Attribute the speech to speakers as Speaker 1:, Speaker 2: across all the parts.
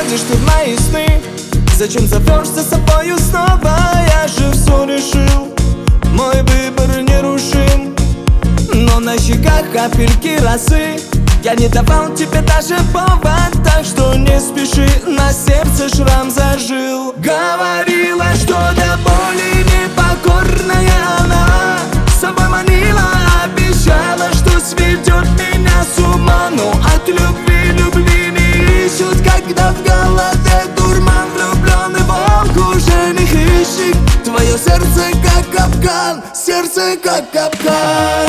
Speaker 1: приходишь ты в мои сны? Зачем зовешь за собою снова? Я же все решил, мой выбор нерушим. Но на щеках капельки росы, я не давал тебе даже повод. Так что не спеши, на сердце шрам зажил. Говорила, что до боли непокорная она, с собой манила, обещала, что сведет меня с ума. Но от любви не ищут, когда в голове дурман. Влюбленный волк уже не хищник, твое сердце как капкан, сердце как капкан.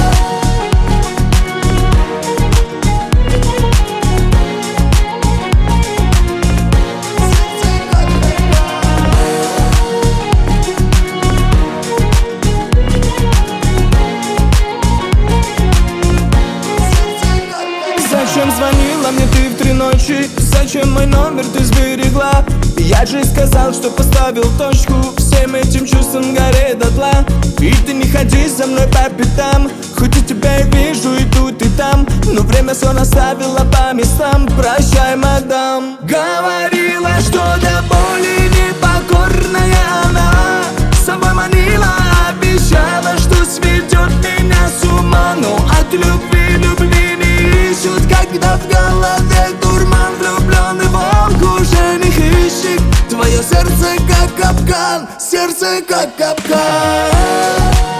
Speaker 1: Зачем звонила мне ты в 3 ночи? Зачем мой номер ты сберегла? Я же сказал, что поставил точку всем этим чувствам горе дотла. И ты не ходи за мной по пятам, хоть и тебя я вижу и тут и там, но время все наставило по местам. Прощай, мадам. Говорила, что до боли непокорная она, с собой манила, обещала, что сведет меня с ума. Но от любви не ищут, когда в голове дурман. Влюбленный волк уже не хищник, твое сердце как капкан, сердце как капкан.